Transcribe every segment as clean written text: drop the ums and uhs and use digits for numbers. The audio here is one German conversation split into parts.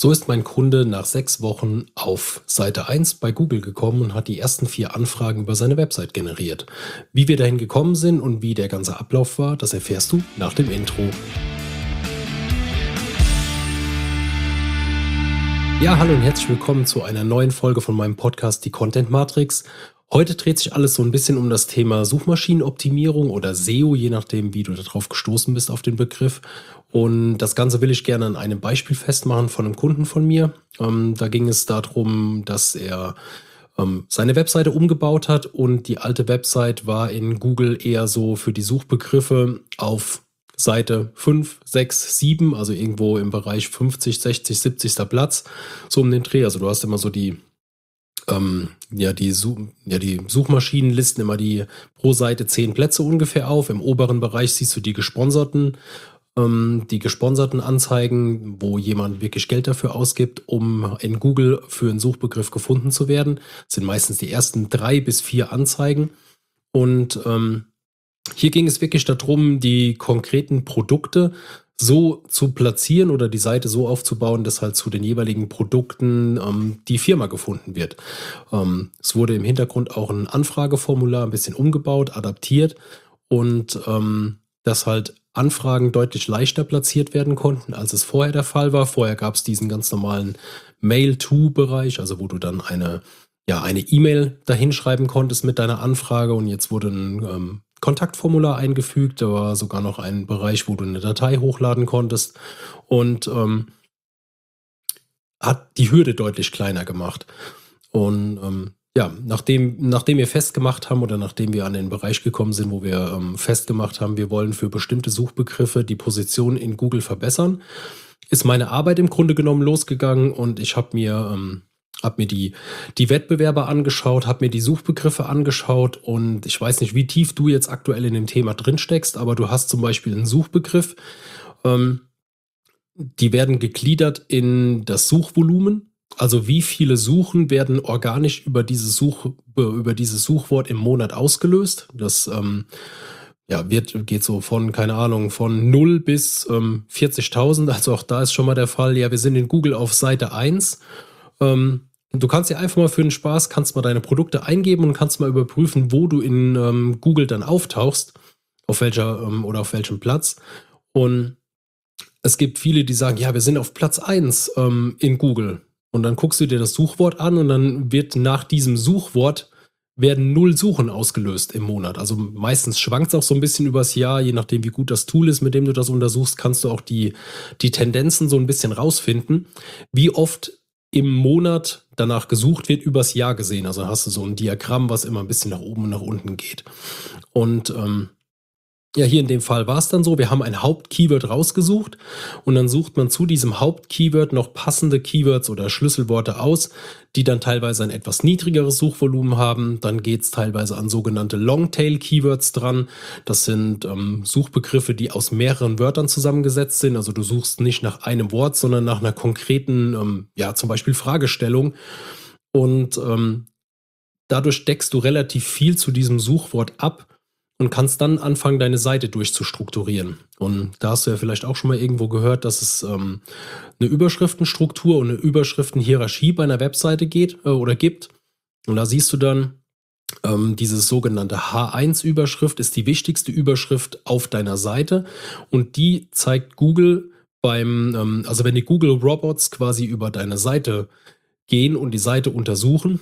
So ist mein Kunde nach 6 Wochen auf Seite 1 bei Google gekommen und hat die ersten 4 Anfragen über seine Website generiert. Wie wir dahin gekommen sind und wie der ganze Ablauf war, das erfährst du nach dem Intro. Ja, hallo und herzlich willkommen zu einer neuen Folge von meinem Podcast Die Content Matrix. Heute dreht sich alles so ein bisschen um das Thema Suchmaschinenoptimierung oder SEO, je nachdem, wie du darauf gestoßen bist auf den Begriff. Und das Ganze will ich gerne an einem Beispiel festmachen von einem Kunden von mir. Da ging es darum, dass er seine Webseite umgebaut hat und die alte Website war in Google eher so für die Suchbegriffe auf Seite 5, 6, 7, also irgendwo im Bereich 50, 60, 70. Platz, so um den Dreh. Also du hast immer so die Suchmaschinen listen immer die pro Seite 10 Plätze ungefähr auf. Im oberen Bereich siehst du die gesponserten Anzeigen, wo jemand wirklich Geld dafür ausgibt, um in Google für einen Suchbegriff gefunden zu werden. Das sind meistens die ersten 3 bis 4 Anzeigen. Und hier ging es wirklich darum, die konkreten Produkte so zu platzieren oder die Seite so aufzubauen, dass halt zu den jeweiligen Produkten die Firma gefunden wird. Es wurde im Hintergrund auch ein Anfrageformular ein bisschen umgebaut, adaptiert und dass halt Anfragen deutlich leichter platziert werden konnten, als es vorher der Fall war. Vorher gab es diesen ganz normalen Mail-to-Bereich, also wo du dann eine E-Mail dahin schreiben konntest mit deiner Anfrage und jetzt wurde ein Kontaktformular eingefügt. Da war sogar noch ein Bereich, wo du eine Datei hochladen konntest und hat die Hürde deutlich kleiner gemacht. Und nachdem wir festgemacht haben oder nachdem wir an den Bereich gekommen sind, wo wir festgemacht haben, wir wollen für bestimmte Suchbegriffe die Position in Google verbessern, ist meine Arbeit im Grunde genommen losgegangen und ich habe mir die Wettbewerber angeschaut, habe mir die Suchbegriffe angeschaut und ich weiß nicht, wie tief du jetzt aktuell in dem Thema drin steckst, aber du hast zum Beispiel einen Suchbegriff, die werden gegliedert in das Suchvolumen, also wie viele Suchen werden organisch über dieses Suchwort im Monat ausgelöst. Das geht so von, keine Ahnung, von 0 bis 40.000, also auch da ist schon mal der Fall, ja, wir sind in Google auf Seite 1. Du kannst ja einfach mal für den Spaß, kannst mal deine Produkte eingeben und kannst mal überprüfen, wo du in Google dann auftauchst, auf welchem Platz. Und es gibt viele, die sagen, ja, wir sind auf Platz 1 in Google. Und dann guckst du dir das Suchwort an und dann wird nach diesem Suchwort werden 0 Suchen ausgelöst im Monat. Also meistens schwankt es auch so ein bisschen übers Jahr, je nachdem wie gut das Tool ist, mit dem du das untersuchst, kannst du auch die Tendenzen so ein bisschen rausfinden, wie oft im Monat danach gesucht wird, übers Jahr gesehen. Also hast du so ein Diagramm, was immer ein bisschen nach oben und nach unten geht. Und hier in dem Fall war es dann so, wir haben ein Hauptkeyword rausgesucht und dann sucht man zu diesem Hauptkeyword noch passende Keywords oder Schlüsselworte aus, die dann teilweise ein etwas niedrigeres Suchvolumen haben. Dann geht es teilweise an sogenannte Longtail-Keywords dran. Das sind Suchbegriffe, die aus mehreren Wörtern zusammengesetzt sind. Also du suchst nicht nach einem Wort, sondern nach einer konkreten, zum Beispiel Fragestellung. Und dadurch deckst du relativ viel zu diesem Suchwort ab und kannst dann anfangen, deine Seite durchzustrukturieren. Und da hast du ja vielleicht auch schon mal irgendwo gehört, dass es eine Überschriftenstruktur und eine Überschriftenhierarchie bei einer Webseite gibt. Und da siehst du dann, diese sogenannte H1-Überschrift ist die wichtigste Überschrift auf deiner Seite. Und die zeigt Google wenn die Google Robots quasi über deine Seite gehen und die Seite untersuchen,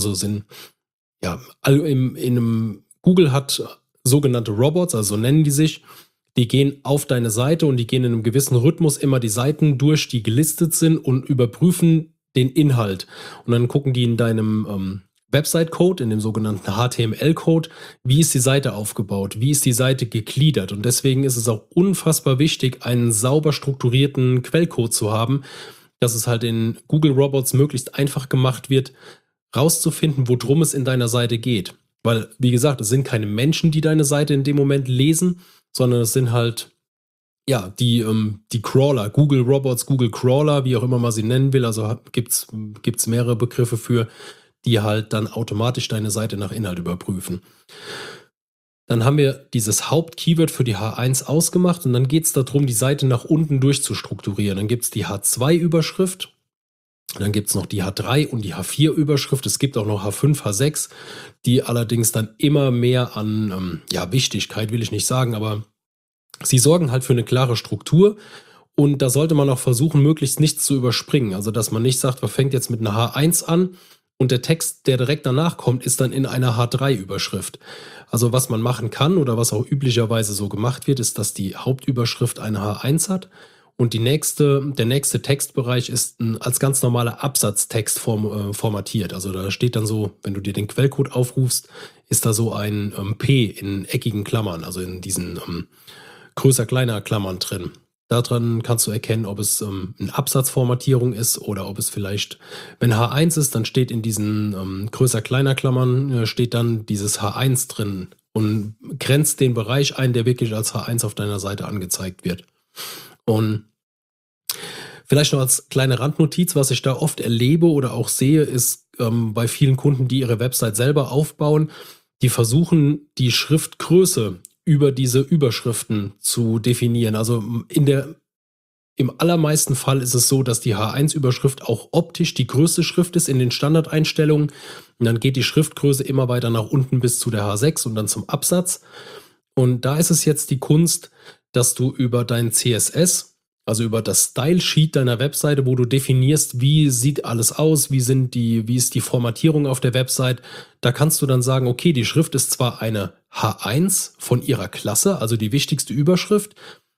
Google hat sogenannte Robots, also so nennen die sich, die gehen auf deine Seite und die gehen in einem gewissen Rhythmus immer die Seiten durch, die gelistet sind und überprüfen den Inhalt. Und dann gucken die in deinem Website-Code, in dem sogenannten HTML-Code, wie ist die Seite aufgebaut, wie ist die Seite gegliedert. Und deswegen ist es auch unfassbar wichtig, einen sauber strukturierten Quellcode zu haben, dass es halt in Google Robots möglichst einfach gemacht wird, rauszufinden, worum es in deiner Seite geht. Weil, wie gesagt, es sind keine Menschen, die deine Seite in dem Moment lesen, sondern es sind halt, die Crawler, Google Robots, Google Crawler, wie auch immer man sie nennen will. Also gibt's mehrere Begriffe für, die halt dann automatisch deine Seite nach Inhalt überprüfen. Dann haben wir dieses Hauptkeyword für die H1 ausgemacht und dann geht es darum, die Seite nach unten durchzustrukturieren. Dann gibt es die H2-Überschrift Dann gibt es noch die H3 und die H4-Überschrift. Es gibt auch noch H5, H6, die allerdings dann immer mehr an Wichtigkeit, will ich nicht sagen, aber sie sorgen halt für eine klare Struktur. Und da sollte man auch versuchen, möglichst nichts zu überspringen. Also, dass man nicht sagt, man fängt jetzt mit einer H1 an und der Text, der direkt danach kommt, ist dann in einer H3-Überschrift. Also, was man machen kann oder was auch üblicherweise so gemacht wird, ist, dass die Hauptüberschrift eine H1 hat und der nächste Textbereich ist als ganz normaler Absatztext formatiert. Also, da steht dann so, wenn du dir den Quellcode aufrufst, ist da so ein P in eckigen Klammern, also in diesen größer-kleiner Klammern drin. Daran kannst du erkennen, ob es eine Absatzformatierung ist oder ob es vielleicht, wenn H1 ist, dann steht in diesen größer-kleiner Klammern, steht dann dieses H1 drin und grenzt den Bereich ein, der wirklich als H1 auf deiner Seite angezeigt wird. Und vielleicht noch als kleine Randnotiz, was ich da oft erlebe oder auch sehe, ist bei vielen Kunden, die ihre Website selber aufbauen, die versuchen, die Schriftgröße über diese Überschriften zu definieren. Also im allermeisten Fall ist es so, dass die H1-Überschrift auch optisch die größte Schrift ist in den Standardeinstellungen. Und dann geht die Schriftgröße immer weiter nach unten bis zu der H6 und dann zum Absatz. Und da ist es jetzt die Kunst, dass du über dein CSS, also über das Style-Sheet deiner Webseite, wo du definierst, wie sieht alles aus, wie ist die Formatierung auf der Website, da kannst du dann sagen, okay, die Schrift ist zwar eine H1 von ihrer Klasse, also die wichtigste Überschrift,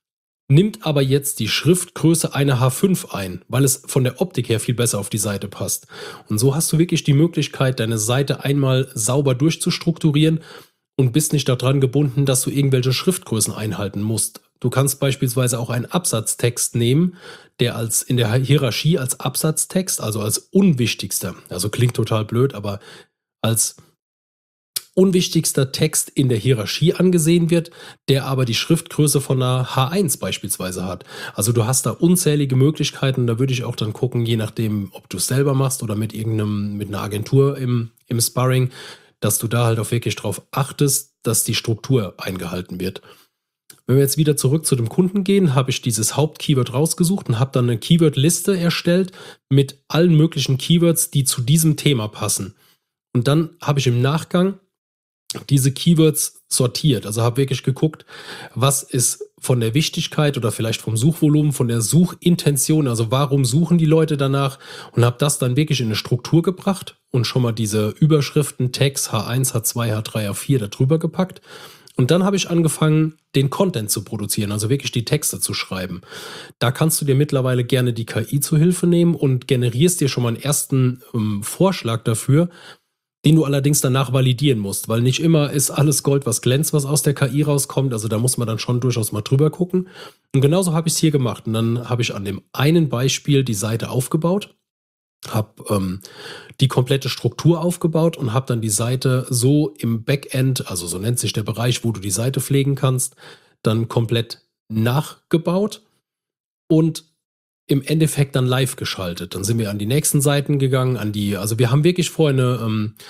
nimmt aber jetzt die Schriftgröße eine H5 ein, weil es von der Optik her viel besser auf die Seite passt. Und so hast du wirklich die Möglichkeit, deine Seite einmal sauber durchzustrukturieren und bist nicht daran gebunden, dass du irgendwelche Schriftgrößen einhalten musst. Du kannst beispielsweise auch einen Absatztext nehmen, der in der Hierarchie als Absatztext, also als unwichtigster, also klingt total blöd, aber als unwichtigster Text in der Hierarchie angesehen wird, der aber die Schriftgröße von einer H1 beispielsweise hat. Also du hast da unzählige Möglichkeiten, da würde ich auch dann gucken, je nachdem, ob du es selber machst oder mit einer Agentur im Sparring, dass du da halt auch wirklich drauf achtest, dass die Struktur eingehalten wird. Wenn wir jetzt wieder zurück zu dem Kunden gehen, habe ich dieses Hauptkeyword rausgesucht und habe dann eine Keyword-Liste erstellt mit allen möglichen Keywords, die zu diesem Thema passen. Und dann habe ich im Nachgang diese Keywords sortiert. Also habe wirklich geguckt, was ist von der Wichtigkeit oder vielleicht vom Suchvolumen, von der Suchintention, also warum suchen die Leute danach, und habe das dann wirklich in eine Struktur gebracht und schon mal diese Überschriften, Tags H1, H2, H3, H4 da drüber gepackt. Und dann habe ich angefangen, den Content zu produzieren, also wirklich die Texte zu schreiben. Da kannst du dir mittlerweile gerne die KI zu Hilfe nehmen und generierst dir schon mal einen ersten Vorschlag dafür, den du allerdings danach validieren musst, weil nicht immer ist alles Gold, was glänzt, was aus der KI rauskommt. Also da muss man dann schon durchaus mal drüber gucken. Und genauso habe ich es hier gemacht. Und dann habe ich an dem einen Beispiel die Seite aufgebaut, habe die komplette Struktur aufgebaut und habe dann die Seite so im Backend, also so nennt sich der Bereich, wo du die Seite pflegen kannst, dann komplett nachgebaut und im Endeffekt dann live geschaltet. Dann sind wir an die nächsten Seiten gegangen, also wir haben wirklich vorher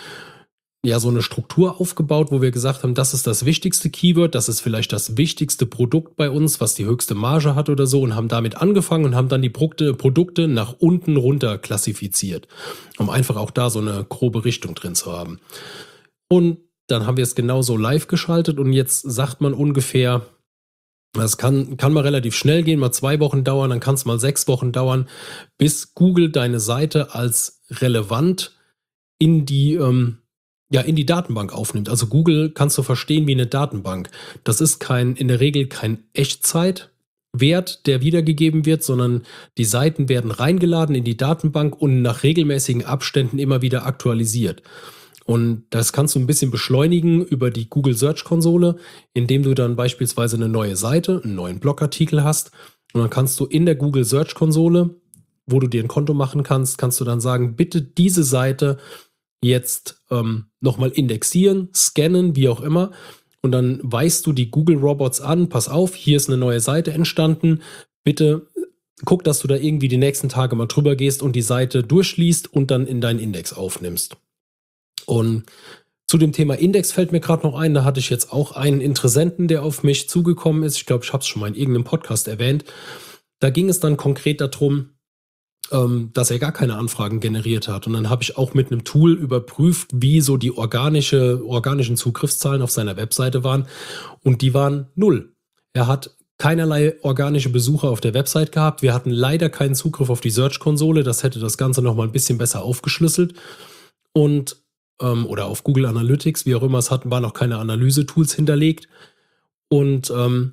so eine Struktur aufgebaut, wo wir gesagt haben, das ist das wichtigste Keyword, das ist vielleicht das wichtigste Produkt bei uns, was die höchste Marge hat oder so, und haben damit angefangen und haben dann die Produkte nach unten runter klassifiziert, um einfach auch da so eine grobe Richtung drin zu haben. Und dann haben wir es genauso live geschaltet und jetzt sagt man ungefähr, das kann mal relativ schnell gehen, mal 2 Wochen dauern, dann kann es mal 6 Wochen dauern, bis Google deine Seite als relevant in die Datenbank aufnimmt. Also Google kannst du verstehen wie eine Datenbank. Das ist in der Regel kein Echtzeitwert, der wiedergegeben wird, sondern die Seiten werden reingeladen in die Datenbank und nach regelmäßigen Abständen immer wieder aktualisiert. Und das kannst du ein bisschen beschleunigen über die Google Search Konsole, indem du dann beispielsweise eine neue Seite, einen neuen Blogartikel hast. Und dann kannst du in der Google Search Konsole, wo du dir ein Konto machen kannst, kannst du dann sagen, bitte diese Seite jetzt nochmal indexieren, scannen, wie auch immer. Und dann weist du die Google Robots an, pass auf, hier ist eine neue Seite entstanden, bitte guck, dass du da irgendwie die nächsten Tage mal drüber gehst und die Seite durchliest und dann in deinen Index aufnimmst. Und zu dem Thema Index fällt mir gerade noch ein, da hatte ich jetzt auch einen Interessenten, der auf mich zugekommen ist. Ich glaube, ich habe es schon mal in irgendeinem Podcast erwähnt. Da ging es dann konkret darum, dass er gar keine Anfragen generiert hat. Und dann habe ich auch mit einem Tool überprüft, wie so die organischen Zugriffszahlen auf seiner Webseite waren. Und die waren 0. Er hat keinerlei organische Besucher auf der Website gehabt. Wir hatten leider keinen Zugriff auf die Search-Konsole. Das hätte das Ganze nochmal ein bisschen besser aufgeschlüsselt. Und oder auf Google Analytics, wie auch immer es hatten, waren noch keine Analyse-Tools hinterlegt. Und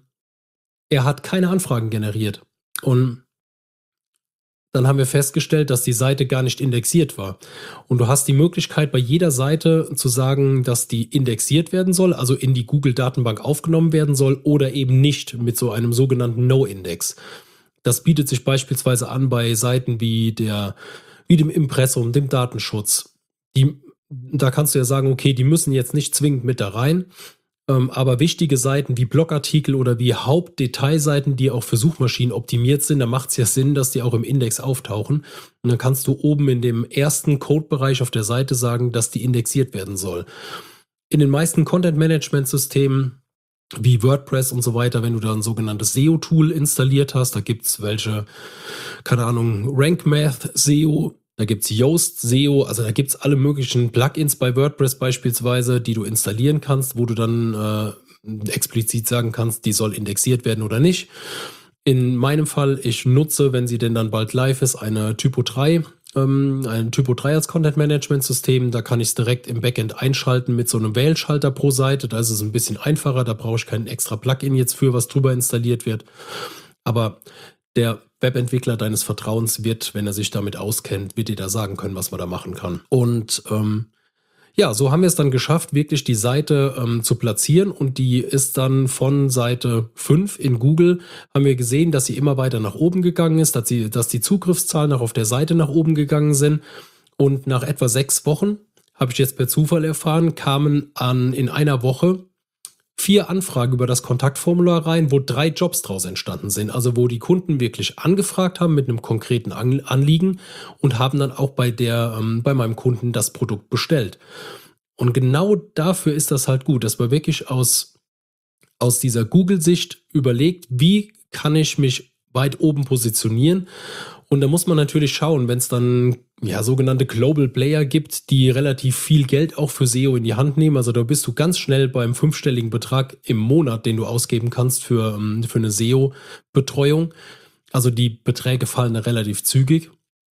er hat keine Anfragen generiert. Und dann haben wir festgestellt, dass die Seite gar nicht indexiert war. Und du hast die Möglichkeit, bei jeder Seite zu sagen, dass die indexiert werden soll, also in die Google-Datenbank aufgenommen werden soll oder eben nicht mit so einem sogenannten No-Index. Das bietet sich beispielsweise an bei Seiten wie dem Impressum, dem Datenschutz. Da kannst du ja sagen, okay, die müssen jetzt nicht zwingend mit da rein. Aber wichtige Seiten wie Blogartikel oder wie Hauptdetailseiten, die auch für Suchmaschinen optimiert sind, da macht es ja Sinn, dass die auch im Index auftauchen. Und dann kannst du oben in dem ersten Codebereich auf der Seite sagen, dass die indexiert werden soll. In den meisten Content-Management-Systemen wie WordPress und so weiter, wenn du da ein sogenanntes SEO-Tool installiert hast, da gibt es welche, keine Ahnung, RankMath SEO, da gibt es Yoast SEO, also da gibt es alle möglichen Plugins bei WordPress beispielsweise, die du installieren kannst, wo du dann explizit sagen kannst, die soll indexiert werden oder nicht. In meinem Fall, ich nutze, wenn sie denn dann bald live ist, ein Typo 3 als Content-Management-System. Da kann ich es direkt im Backend einschalten mit so einem Wählschalter pro Seite. Da ist es ein bisschen einfacher, da brauche ich kein extra Plugin jetzt für, was drüber installiert wird. Aber der Webentwickler deines Vertrauens wird, wenn er sich damit auskennt, wird dir da sagen können, was man da machen kann. Und so haben wir es dann geschafft, wirklich die Seite zu platzieren, und die ist dann von Seite 5 in Google, haben wir gesehen, dass sie immer weiter nach oben gegangen ist, dass die Zugriffszahlen auch auf der Seite nach oben gegangen sind, und nach etwa 6 Wochen, habe ich jetzt per Zufall erfahren, kamen in einer Woche 4 Anfragen über das Kontaktformular rein, wo 3 Jobs draus entstanden sind. Also wo die Kunden wirklich angefragt haben mit einem konkreten Anliegen und haben dann auch bei meinem Kunden das Produkt bestellt. Und genau dafür ist das halt gut, dass man wirklich aus dieser Google-Sicht überlegt, wie kann ich mich weit oben positionieren. Und da muss man natürlich schauen, wenn es dann sogenannte Global Player gibt, die relativ viel Geld auch für SEO in die Hand nehmen. Also da bist du ganz schnell beim 5-stelligen Betrag im Monat, den du ausgeben kannst für eine SEO-Betreuung. Also die Beträge fallen da relativ zügig.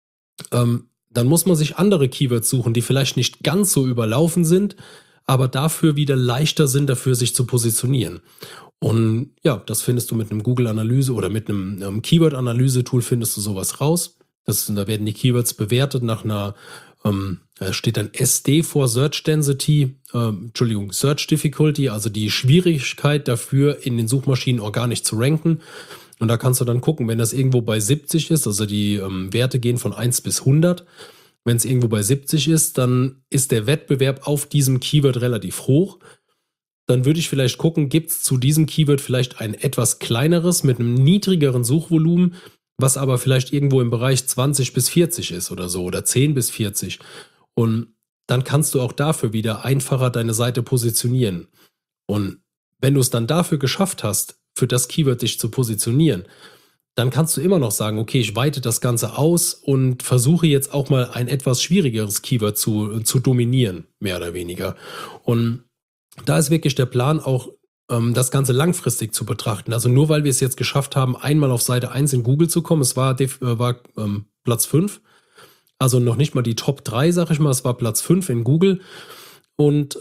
Dann muss man sich andere Keywords suchen, die vielleicht nicht ganz so überlaufen sind, aber dafür wieder leichter sind, dafür sich zu positionieren. Und ja, das findest du mit einem Google-Analyse oder mit einem Keyword-Analyse-Tool findest du sowas raus. Da werden die Keywords bewertet nach einer, da steht dann SD vor Search Density, Search Difficulty, also die Schwierigkeit dafür, in den Suchmaschinen organisch zu ranken. Und da kannst du dann gucken, wenn das irgendwo bei 70 ist, also die Werte gehen von 1 bis 100. Wenn es irgendwo bei 70 ist, dann ist der Wettbewerb auf diesem Keyword relativ hoch. Dann würde ich vielleicht gucken, gibt es zu diesem Keyword vielleicht ein etwas kleineres mit einem niedrigeren Suchvolumen, was aber vielleicht irgendwo im Bereich 20 bis 40 ist oder so, oder 10 bis 40. Und dann kannst du auch dafür wieder einfacher deine Seite positionieren. Und wenn du es dann dafür geschafft hast, für das Keyword dich zu positionieren, dann kannst du immer noch sagen, okay, ich weite das Ganze aus und versuche jetzt auch mal ein etwas schwierigeres Keyword zu dominieren, mehr oder weniger. Und da ist wirklich der Plan auch, das Ganze langfristig zu betrachten. Also nur weil wir es jetzt geschafft haben, einmal auf Seite 1 in Google zu kommen, es war Platz 5, also noch nicht mal die Top 3, sag ich mal, es war Platz 5 in Google. Und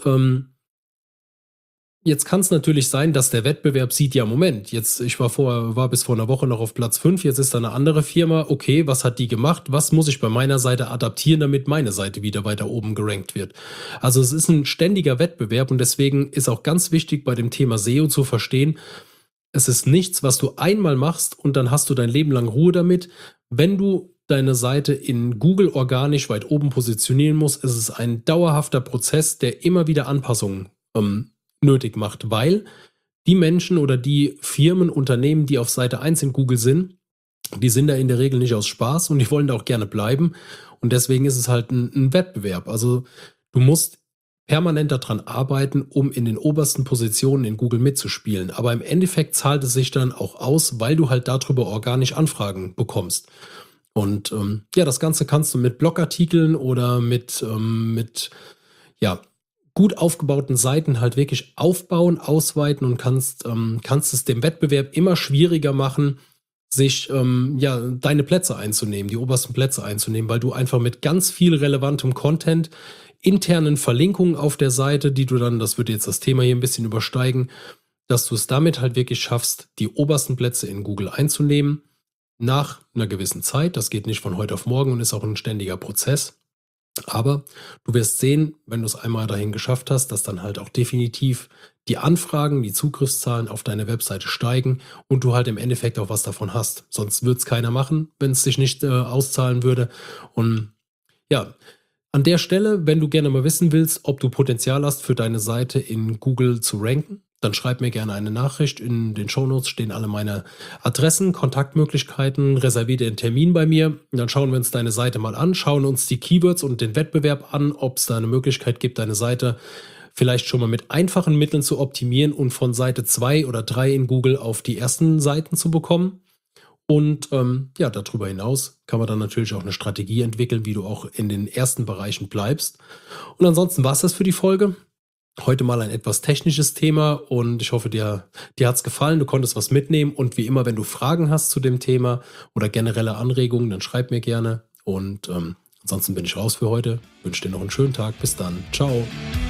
jetzt kann es natürlich sein, dass der Wettbewerb sieht, ja Moment, ich war bis vor einer Woche noch auf Platz 5, jetzt ist da eine andere Firma, okay, was hat die gemacht, was muss ich bei meiner Seite adaptieren, damit meine Seite wieder weiter oben gerankt wird. Also es ist ein ständiger Wettbewerb, und deswegen ist auch ganz wichtig bei dem Thema SEO zu verstehen, es ist nichts, was du einmal machst und dann hast du dein Leben lang Ruhe damit. Wenn du deine Seite in Google organisch weit oben positionieren musst, ist es ein dauerhafter Prozess, der immer wieder Anpassungen nötig macht, weil die Menschen oder die Firmen, Unternehmen, die auf Seite 1 in Google sind, die sind da in der Regel nicht aus Spaß und die wollen da auch gerne bleiben, und deswegen ist es halt ein Wettbewerb. Also du musst permanent daran arbeiten, um in den obersten Positionen in Google mitzuspielen, aber im Endeffekt zahlt es sich dann auch aus, weil du halt darüber organisch Anfragen bekommst. Und ja, das Ganze kannst du mit Blogartikeln oder mit ja, gut aufgebauten Seiten halt wirklich aufbauen, ausweiten und kannst es dem Wettbewerb immer schwieriger machen, sich ja, deine Plätze einzunehmen, die obersten Plätze einzunehmen, weil du einfach mit ganz viel relevantem Content, internen Verlinkungen auf der Seite, die du dann, das würde jetzt das Thema hier ein bisschen übersteigen, dass du es damit halt wirklich schaffst, die obersten Plätze in Google einzunehmen, nach einer gewissen Zeit. Das geht nicht von heute auf morgen und ist auch ein ständiger Prozess. Aber du wirst sehen, wenn du es einmal dahin geschafft hast, dass dann halt auch definitiv die Anfragen, die Zugriffszahlen auf deine Webseite steigen und du halt im Endeffekt auch was davon hast. Sonst würde es keiner machen, wenn es sich nicht auszahlen würde. Und ja, an der Stelle, wenn du gerne mal wissen willst, ob du Potenzial hast, für deine Seite in Google zu ranken, dann schreib mir gerne eine Nachricht. In den Shownotes stehen alle meine Adressen, Kontaktmöglichkeiten, reservier dir einen Termin bei mir. Und dann schauen wir uns deine Seite mal an, schauen uns die Keywords und den Wettbewerb an, ob es da eine Möglichkeit gibt, deine Seite vielleicht schon mal mit einfachen Mitteln zu optimieren und von Seite 2 oder 3 in Google auf die ersten Seiten zu bekommen. Und ja, darüber hinaus kann man dann natürlich auch eine Strategie entwickeln, wie du auch in den ersten Bereichen bleibst. Und ansonsten war es das für die Folge. Heute mal ein etwas technisches Thema und ich hoffe, dir hat es gefallen, du konntest was mitnehmen und wie immer, wenn du Fragen hast zu dem Thema oder generelle Anregungen, dann schreib mir gerne und ansonsten bin ich raus für heute. Wünsche dir noch einen schönen Tag. Bis dann. Ciao.